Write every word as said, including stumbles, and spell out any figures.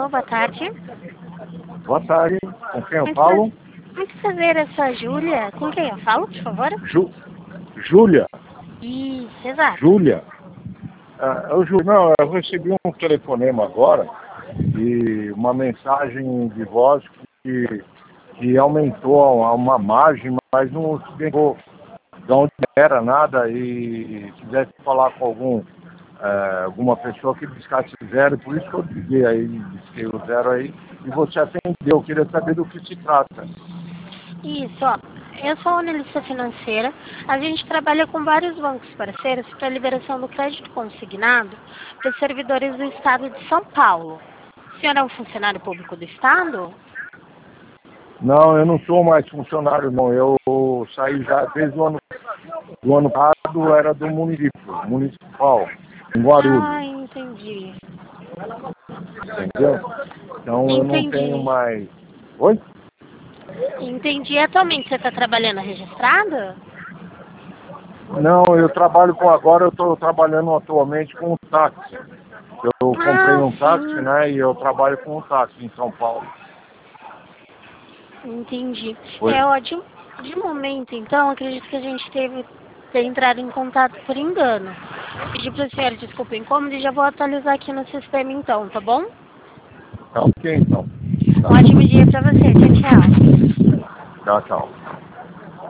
Alô, boa tarde. Boa tarde. Com quem eu Muito falo? pra- Muito prazer, eu sou a Júlia. Com quem eu falo, por favor? Ju... Júlia. Isso, exato. Júlia. Ah, eu, Ju... Não, eu recebi um telefonema agora e uma mensagem de voz que, que aumentou a uma margem, mas não se ligou de onde era nada e se quisesse falar com algum, eh, alguma pessoa que discasse zero, por isso que eu liguei aí, disquei o zero aí, e você atendeu. Eu queria saber do que se trata. Isso, ó. Eu sou analista financeira. A gente trabalha com vários bancos parceiros para a liberação do crédito consignado para os servidores do estado de São Paulo. O senhor é um funcionário público do estado? Não, eu não sou mais funcionário, não. Eu saí já desde o ano, do ano passado, era do município, municipal, em Guarulhos, Ah, entendi. entendeu? Então eu não tenho Entendi. mais... Oi? Entendi. Atualmente você está trabalhando registrado? Não, eu trabalho com... Agora eu estou trabalhando atualmente com um táxi. Eu comprei Ah, um táxi, sim. né, e eu trabalho com um táxi em São Paulo. Entendi. Oi? É, ó, de, de momento, então, acredito que a gente teve ter entrado em contato por engano. Pedi para o senhor desculpa o incômodo e já vou atualizar aqui no sistema então, tá bom? Tá ok, então. Um ótimo dia para você. Tchau, tchau. Tchau, tchau.